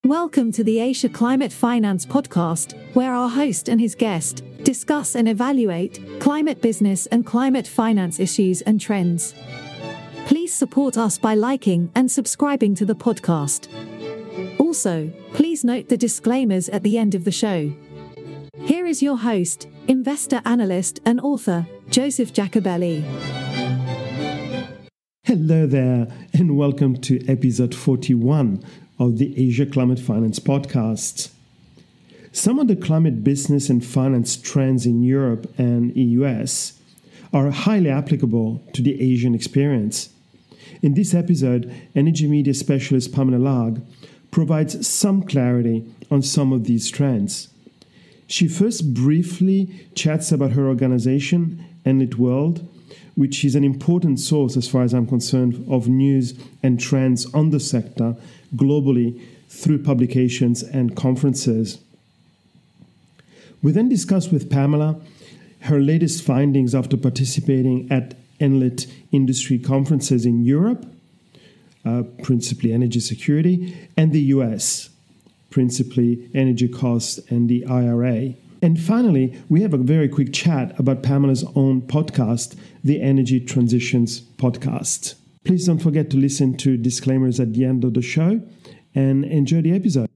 Welcome to the Asia Climate Finance Podcast, where our host and his guest discuss and evaluate climate business and climate finance issues and trends. Please support us by liking and subscribing to the podcast. Also, please note the disclaimers at the end of the show. Here is your host, investor analyst and author, Joseph Jacobelli. Hello there, and welcome to episode 41 of the Asia Climate Finance Podcast. Some of the climate business and finance trends in Europe and the US are highly applicable to the Asian experience. In this episode, energy media specialist Pamela Largue provides some clarity on some of these trends. She first briefly chats about her organization, Enlit World, which is an important source, as far as I'm concerned, of news and trends on the sector globally through publications and conferences. We then discuss with Pamela her latest findings after participating at Enlit industry conferences in Europe, principally energy security, and the US, principally energy costs and the IRA. And finally, we have a very quick chat about Pamela's own podcast, the Energy Transitions Podcast. Please don't forget to listen to disclaimers at the end of the show and enjoy the episode.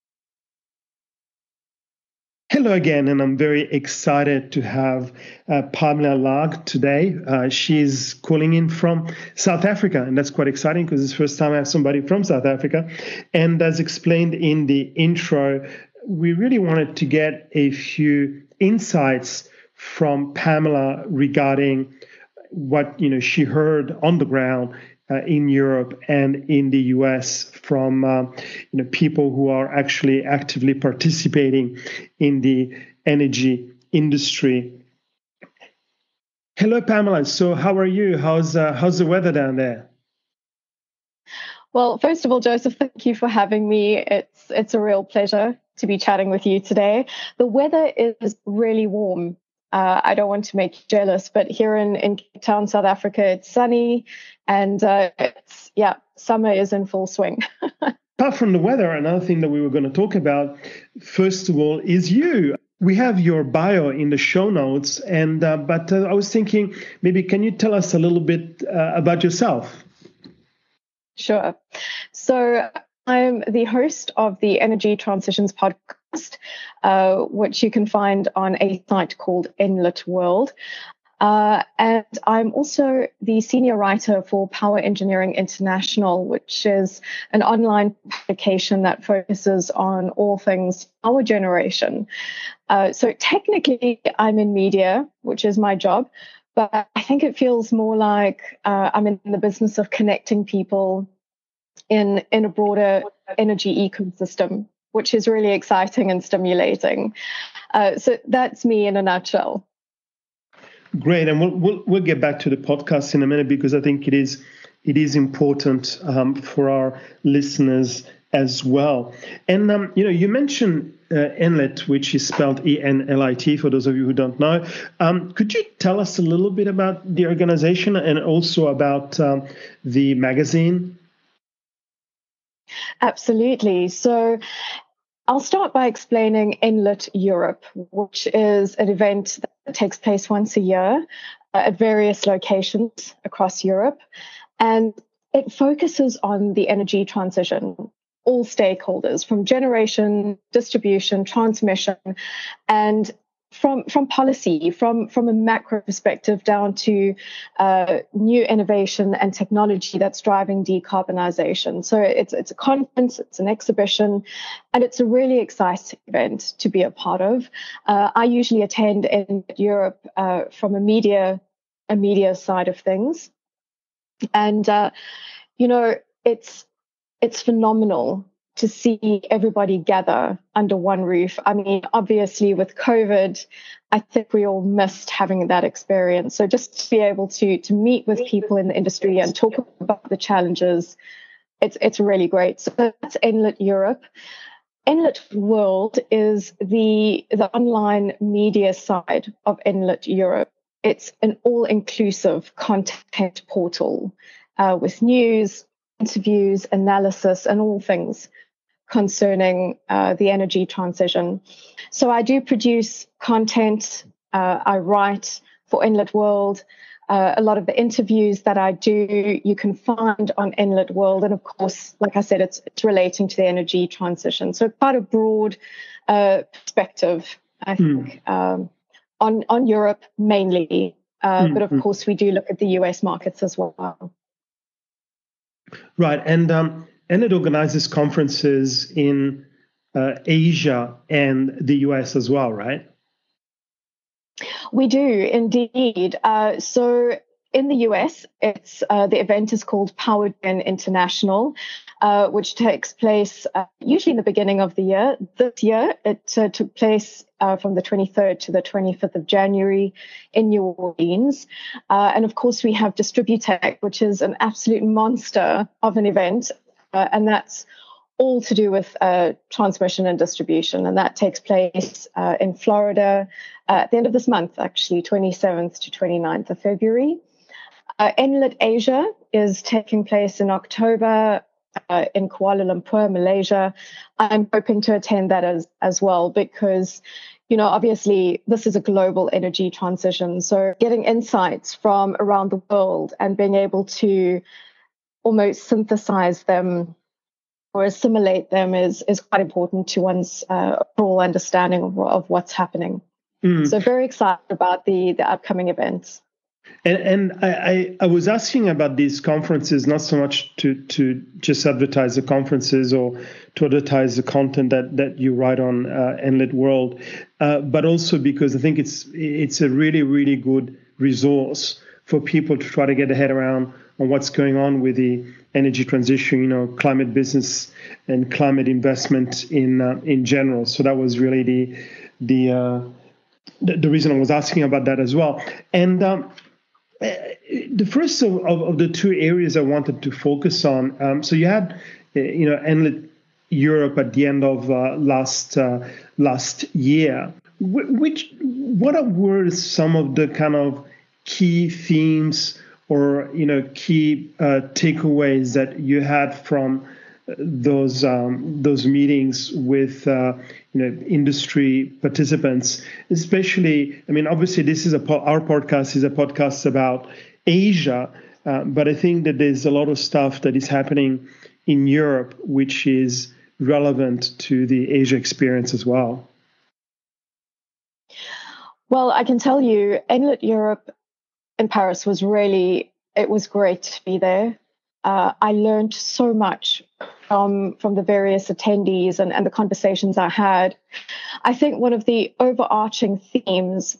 Hello again, and I'm very excited to have Pamela Largue today. She's calling in from South Africa, and that's quite exciting because it's the first time I have somebody from South Africa. And as explained in the intro, we really wanted to get a few insights from Pamela regarding what she heard on the ground in Europe and in the US from people who are actually actively participating in the energy industry. Hello, Pamela. So, how are you? How's the weather down there? Well, first of all, Joseph, thank you for having me. It's a real pleasure to be chatting with you today. The weather is really warm. I don't want to make you jealous, but here in Cape Town, South Africa, it's sunny and summer is in full swing. Apart from the weather, another thing that we were going to talk about, first of all, is you. We have your bio in the show notes, but I was thinking, maybe can you tell us a little bit about yourself? Sure. So I'm the host of the Energy Transitions Podcast, which you can find on a site called Enlit World. And I'm also the senior writer for Power Engineering International, which is an online publication that focuses on all things power generation. So technically, I'm in media, which is my job, but I think it feels more like I'm in the business of connecting people in a broader energy ecosystem, which is really exciting and stimulating. So that's me in a nutshell. Great, and we'll get back to the podcast in a minute because I think it is important for our listeners as well. And you mentioned Enlit, which is spelled Enlit for those of you who don't know. Could you tell us a little bit about the organization and also about the magazine? Absolutely. So I'll start by explaining Enlit Europe, which is an event that takes place once a year at various locations across Europe. And it focuses on the energy transition, all stakeholders, from generation, distribution, transmission, and from policy, from a macro perspective down to new innovation and technology that's driving decarbonization. So it's a conference, it's an exhibition, and it's a really exciting event to be a part of. I usually attend in Europe from a media side of things, and it's phenomenal to see everybody gather under one roof. I mean, obviously with COVID, I think we all missed having that experience. So just to be able to meet with people in the industry and talk about the challenges, it's really great. So that's Enlit Europe. Enlit World is the online media side of Enlit Europe. It's an all-inclusive content portal with news, interviews, analysis, and all things concerning the energy transition. So I do produce content. I write for Inlet World. A lot of the interviews that I do, you can find on Inlet World. And of course, like I said, it's relating to the energy transition. So quite a broad perspective, I think, on Europe mainly. But of course, we do look at the US markets as well. Right. And it organizes conferences in Asia and the US as well, right? We do indeed. So in the US, it's the event is called PowerGen International, which takes place usually in the beginning of the year. This year, it took place from the 23rd to the 25th of January in New Orleans. And of course, we have Distributech, which is an absolute monster of an event. And that's all to do with transmission and distribution. And that takes place in Florida at the end of this month, actually, 27th to 29th of February. Inlet Asia is taking place in October in Kuala Lumpur, Malaysia. I'm hoping to attend that as well because, obviously this is a global energy transition. So getting insights from around the world and being able to almost synthesize them or assimilate them is quite important to one's overall understanding of what's happening. So very excited about the upcoming events. And I was asking about these conferences, not so much to just advertise the conferences or to advertise the content that you write on Inlet World, but also because I think it's a really, really good resource for people to try to get their head around on what's going on with the energy transition, climate business and climate investment in general. So that was really the reason I was asking about that as well. And the first of the two areas I wanted to focus on. So you had, Inlet Europe at the end of last year. What were some of the kind of key themes or key takeaways that you had from those meetings with industry participants, especially? I mean, obviously, this is our podcast is a podcast about Asia, but I think that there's a lot of stuff that is happening in Europe which is relevant to the Asia experience as well. Well, I can tell you, Inlet Europe in Paris was great to be there. I learned so much from the various attendees and the conversations I had. I think one of the overarching themes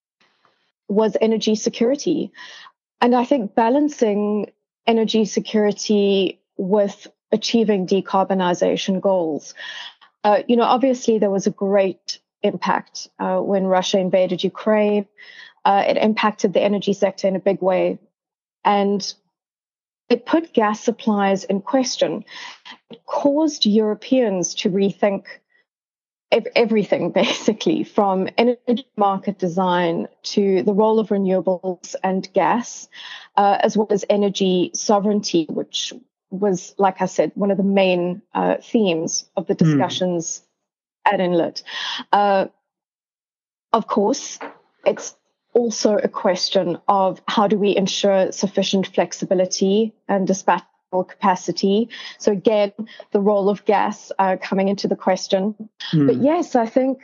was energy security. And I think balancing energy security with achieving decarbonization goals. Obviously there was a great impact when Russia invaded Ukraine. It impacted the energy sector in a big way. And it put gas supplies in question. It caused Europeans to rethink everything, basically, from energy market design to the role of renewables and gas, as well as energy sovereignty, which was, like I said, one of the main themes of the discussions at Inlet. Of course, it's also a question of how do we ensure sufficient flexibility and dispatchable capacity. So again, the role of gas coming into the question. But yes, I think,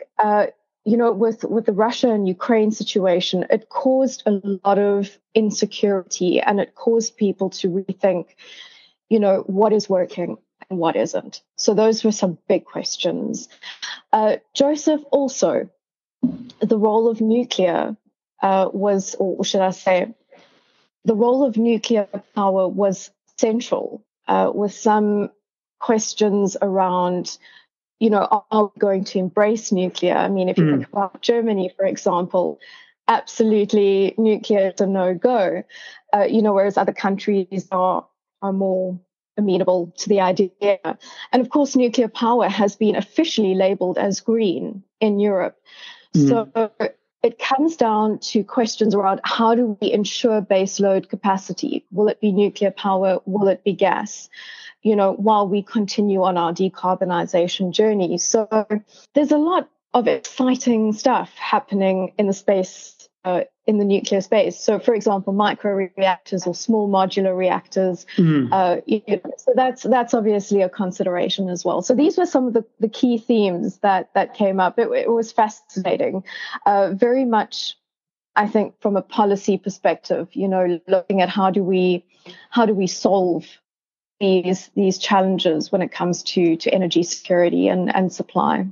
with the Russia and Ukraine situation, it caused a lot of insecurity and it caused people to rethink, what is working and what isn't. So those were some big questions. Joseph, also, the role of nuclear was, or should I say, the role of nuclear power was central, with some questions around, are we going to embrace nuclear? I mean, if you think about Germany, for example, absolutely nuclear is a no-go, whereas other countries are more amenable to the idea. And of course, nuclear power has been officially labeled as green in Europe. So it comes down to questions around how do we ensure baseload capacity? Will it be nuclear power? Will it be gas? While we continue on our decarbonization journey. So there's a lot of exciting stuff happening in the space, in the nuclear space. So, for example, micro-reactors or small modular reactors. So that's obviously a consideration as well. So these were some of the key themes that came up. It was fascinating, very much, I think, from a policy perspective. Looking at how do we solve these challenges when it comes to energy security and supply.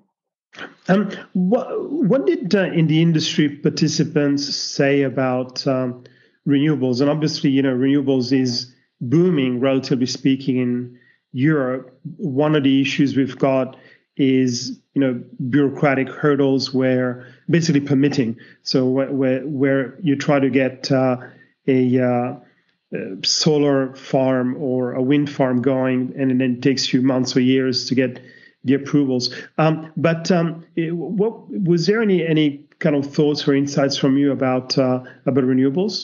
What did in the industry participants say about renewables? And obviously, renewables is booming, relatively speaking, in Europe. One of the issues we've got is, bureaucratic hurdles where basically permitting. So where you try to get a solar farm or a wind farm going, and then it takes you months or years to get the approvals. But what was there any kind of thoughts or insights from you about renewables?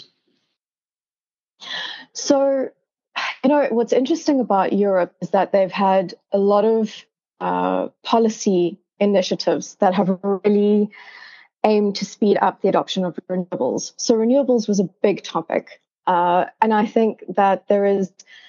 So, what's interesting about Europe is that they've had a lot of policy initiatives that have really aimed to speed up the adoption of renewables. So renewables was a big topic. And I think that there is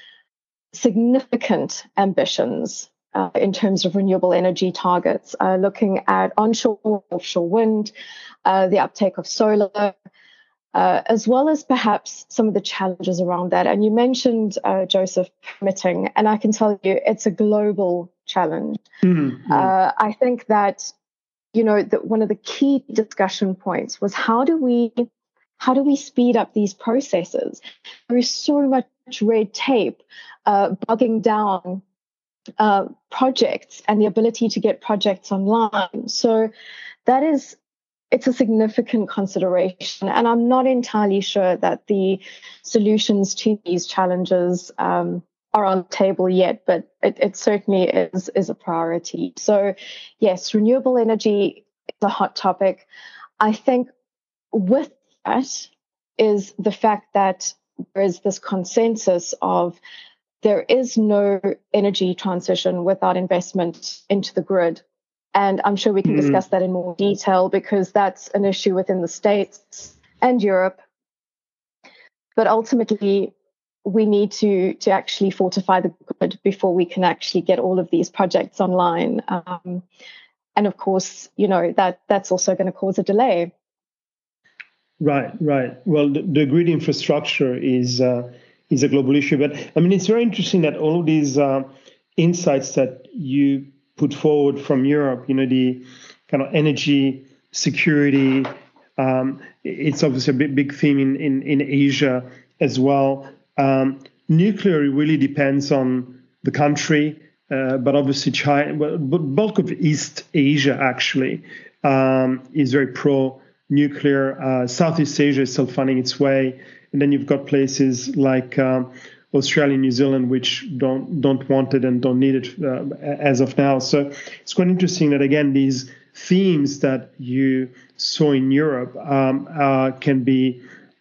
significant ambitions in terms of renewable energy targets, looking at onshore, offshore wind, the uptake of solar, as well as perhaps some of the challenges around that. And you mentioned, Joseph, permitting, and I can tell you it's a global challenge. Mm-hmm. I think that, one of the key discussion points was how do we speed up these processes? There is so much red tape bogging down projects and the ability to get projects online. So it's a significant consideration. And I'm not entirely sure that the solutions to these challenges are on the table yet, but it certainly is a priority. So yes, renewable energy is a hot topic. I think with that is the fact that there is this consensus of there is no energy transition without investment into the grid. And I'm sure we can discuss that in more detail because that's an issue within the States and Europe. But ultimately, we need to actually fortify the grid before we can actually get all of these projects online. And of course, that's also going to cause a delay. Right. Well, the grid infrastructure is a global issue, but I mean, it's very interesting that all of these insights that you put forward from Europe, the kind of energy security, it's obviously a big theme in Asia as well. Nuclear really depends on the country, but obviously China, but bulk of East Asia actually is very pro-nuclear. Southeast Asia is still finding its way. And then you've got places like Australia and New Zealand, which don't want it and don't need it as of now. So it's quite interesting that, again, these themes that you saw in Europe can be,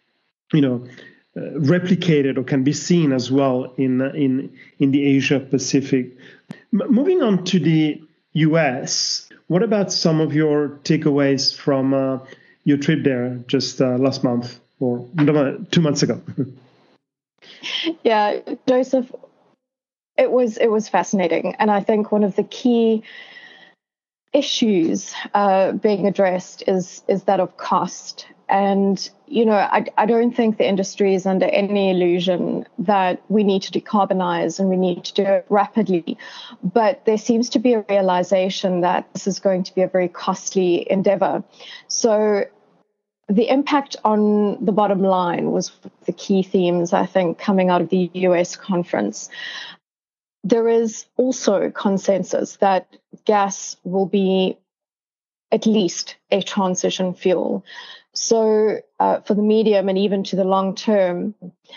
replicated or can be seen as well in the Asia Pacific. Moving on to the US, what about some of your takeaways from your trip there just last month? Or 2 months ago. Yeah, Joseph, it was fascinating. And I think one of the key issues being addressed is that of cost. And, I don't think the industry is under any illusion that we need to decarbonize and we need to do it rapidly. But there seems to be a realization that this is going to be a very costly endeavor. So the impact on the bottom line was the key themes, I think, coming out of the US conference. There is also consensus that gas will be at least a transition fuel. So for the medium and even to the long term,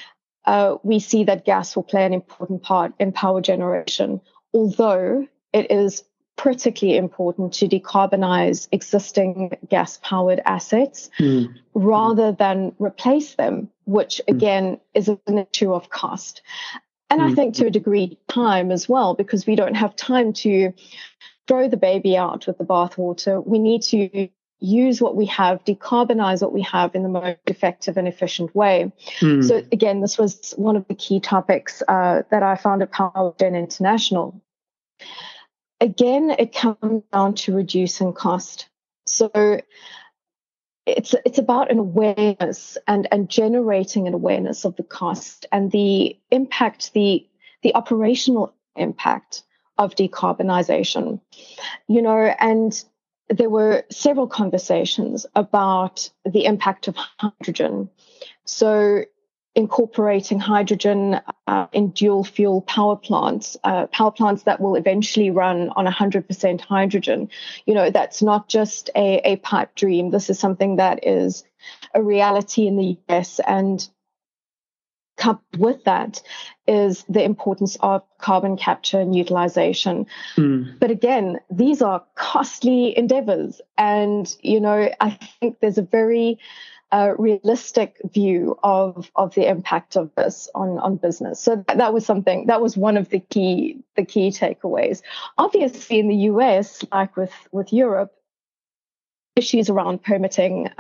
we see that gas will play an important part in power generation, although it is critically important to decarbonize existing gas-powered assets rather than replace them, which again is an issue of cost. And I think to a degree time as well, because we don't have time to throw the baby out with the bathwater. We need to use what we have, decarbonize what we have in the most effective and efficient way. So again, this was one of the key topics that I found at PowerGen International. Again, it comes down to reducing cost. So it's about an awareness and generating an awareness of the cost and the impact, the operational impact of decarbonization. And there were several conversations about the impact of hydrogen. So incorporating hydrogen in dual fuel power plants that will eventually run on 100% hydrogen. That's not just a pipe dream. This is something that is a reality in the US, and coupled with that is the importance of carbon capture and utilization. But again, these are costly endeavors. And, I think there's a very realistic view of the impact of this on business. So that was one of the key takeaways. Obviously, in the US, like with Europe, issues around permitting,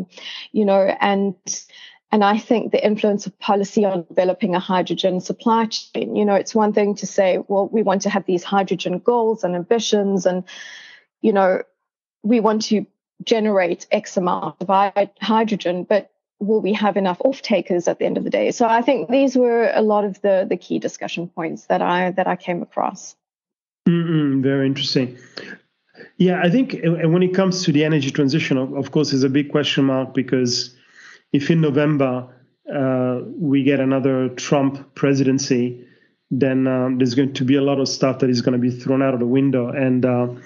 and I think the influence of policy on developing a hydrogen supply chain. It's one thing to say, well, we want to have these hydrogen goals and ambitions, and we want to generate X amount of hydrogen, but will we have enough off-takers at the end of the day? So I think these were a lot of the key discussion points that I came across. Very interesting. Yeah, I think when it comes to the energy transition, of course, is a big question mark, because if in November we get another Trump presidency, then there's going to be a lot of stuff that is going to be thrown out of the window. And,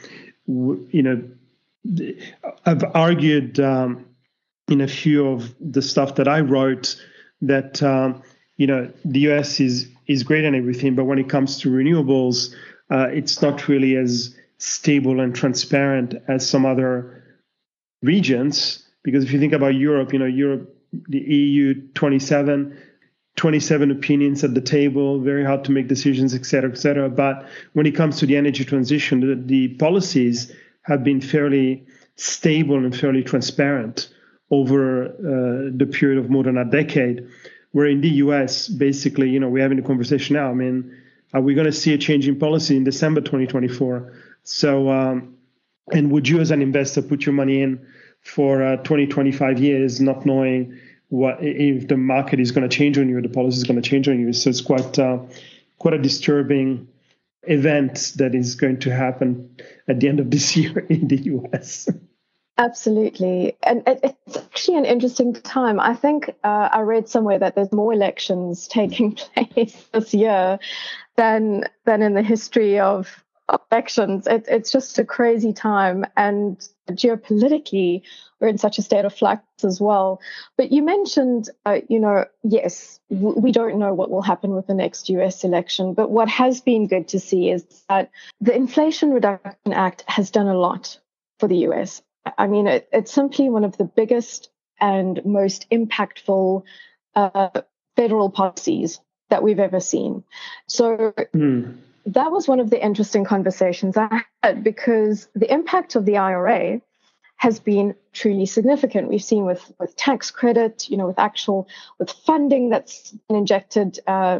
I've argued in a few of the stuff that I wrote that, the US is great and everything, but when it comes to renewables, it's not really as stable and transparent as some other regions. Because if you think about Europe, the EU 27 opinions at the table, very hard to make decisions, et cetera, et cetera. But when it comes to the energy transition, the policies have been fairly stable and fairly transparent over the period of more than a decade. Where in the US, basically, we're having a conversation now. I mean, are we going to see a change in policy in December 2024? So, and would you as an investor put your money in for 20, 25 years, not knowing what if the market is going to change on you, or the policy is going to change on you? So it's quite a disturbing event that is going to happen at the end of this year in the US. Absolutely. And it's actually an interesting time. I think I read somewhere that there's more elections taking place this year than in the history of elections. It's just a crazy time. And geopolitically, we're in such a state of flux as well. But you mentioned, yes, we don't know what will happen with the next US election. But what has been good to see is that the Inflation Reduction Act has done a lot for the US. I mean, it's simply one of the biggest and most impactful federal policies that we've ever seen. So that was one of the interesting conversations I had, because the impact of the IRA has been truly significant. We've seen with tax credit, with funding that's been injected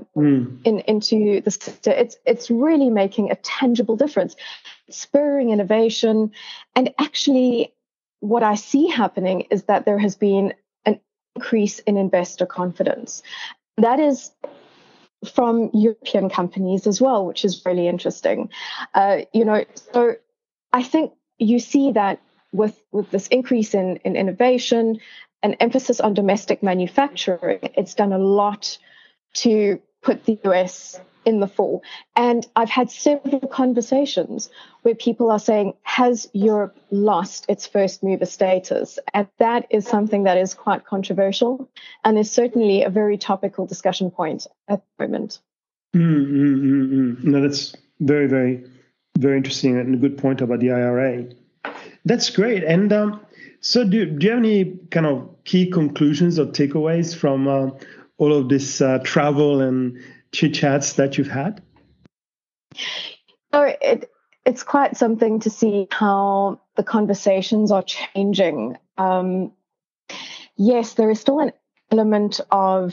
into the sector. It's really making a tangible difference, spurring innovation. And actually, what I see happening is that there has been an increase in investor confidence. That is from European companies as well, which is really interesting. So I think you see that with this increase in innovation and emphasis on domestic manufacturing, it's done a lot to put the US in the fall. And I've had several conversations where people are saying, has Europe lost its first mover status? And that is something that is quite controversial and is certainly a very topical discussion point at the moment. No, that's very, very Very interesting and a good point about the IRA. That's great. And so do you have any kind of key conclusions or takeaways from all of this travel and chit-chats that you've had? So it's quite something to see how the conversations are changing. Yes, there is still an element of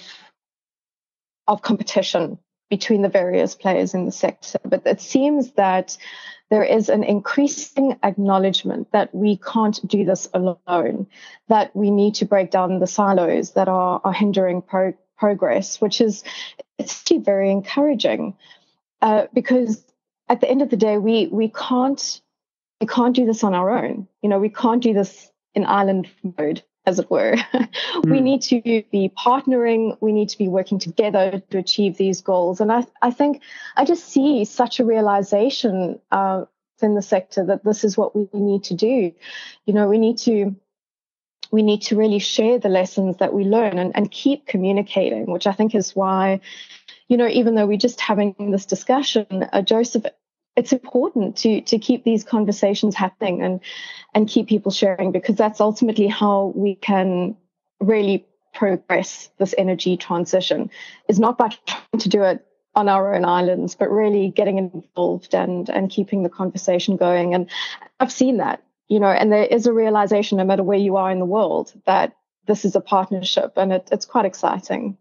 competition between the various players in the sector, but it seems that there is an increasing acknowledgement that we can't do this alone, that we need to break down the silos that are hindering progress, which is it's actually very encouraging because at the end of the day, we can't do this on our own. We can't do this in island mode, as it were. We need to be partnering. We need to be working together to achieve these goals. And I think I just see such a realization in the sector that this is what we need to do. We need to really share the lessons that we learn and keep communicating, which I think is why, even though we're just having this discussion, Joseph, it's important to keep these conversations happening and keep people sharing, because that's ultimately how we can really progress this energy transition. Is not by trying to do it on our own islands, but really getting involved and keeping the conversation going. And I've seen that, and there is a realization, no matter where you are in the world, that this is a partnership, and it's quite exciting.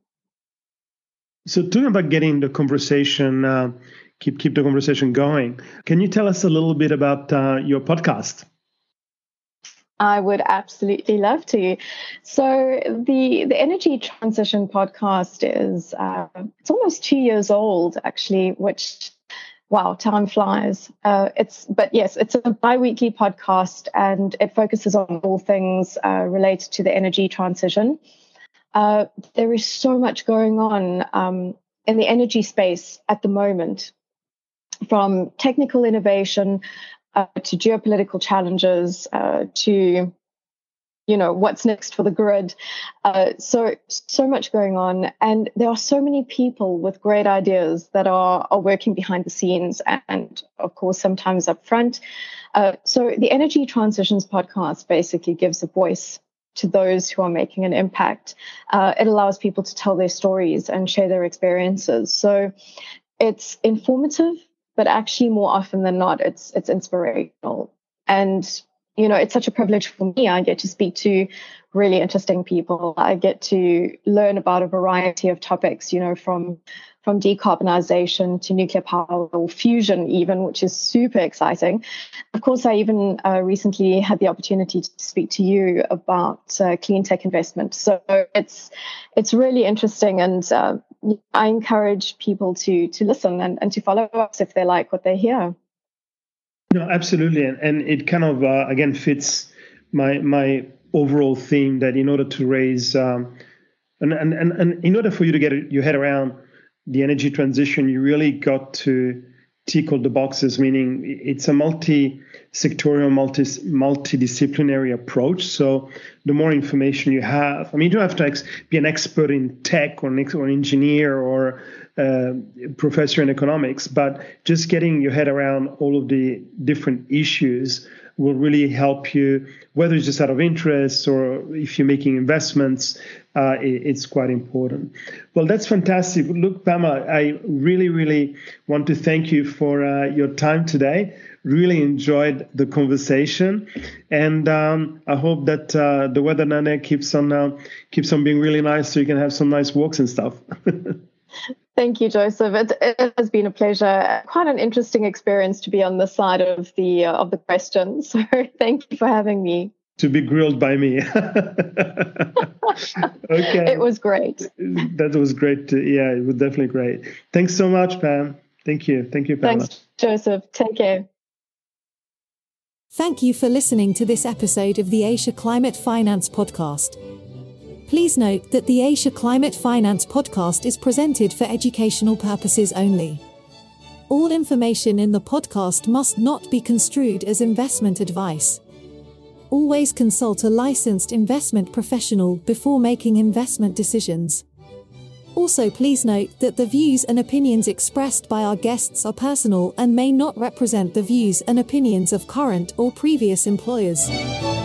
So talking about getting the conversation, keep the conversation going, can you tell us a little bit about your podcast? I would absolutely love to. So the Energy Transition podcast is it's almost 2 years old, actually, which, wow, time flies. It's a bi-weekly podcast, and it focuses on all things related to the energy transition. There is so much going on in the energy space at the moment, from technical innovation to geopolitical challenges to, what's next for the grid. So much going on. And there are so many people with great ideas that are working behind the scenes and, of course, sometimes up front. So the Energy Transitions podcast basically gives a voice to those who are making an impact. It allows people to tell their stories and share their experiences. So it's informative, but actually more often than not, it's inspirational. And, it's such a privilege for me. I get to speak to really interesting people. I get to learn about a variety of topics, from decarbonization to nuclear power or fusion even, which is super exciting. Of course, I even recently had the opportunity to speak to you about clean tech investment. So it's really interesting, and I encourage people to listen and to follow us if they like what they hear. No, absolutely. And it kind of, again, fits my overall theme that in order to raise, and in order for you to get your head around the energy transition, you really got to tick all the boxes, meaning it's a multi-sectorial, multidisciplinary approach. So the more information you have, you don't have to be an expert in tech or an engineer or professor in economics, but just getting your head around all of the different issues will really help you, whether it's just out of interest or if you're making investments. It's quite important. Well, that's fantastic. Look, Pamela, I really, really want to thank you for your time today. Really enjoyed the conversation, and I hope that the weather down there keeps on being really nice, so you can have some nice walks and stuff. Thank you, Joseph. It has been a pleasure. Quite an interesting experience to be on this side of the question. So thank you for having me. To be grilled by me. Okay. It was great. That was great. Yeah, it was definitely great. Thanks so much, Pam. Thank you. Thank you, Pam. Thanks, Joseph. Take care. Thank you for listening to this episode of the Asia Climate Finance Podcast. Please note that the Asia Climate Finance Podcast is presented for educational purposes only. All information in the podcast must not be construed as investment advice. Always consult a licensed investment professional before making investment decisions. Also, please note that the views and opinions expressed by our guests are personal and may not represent the views and opinions of current or previous employers.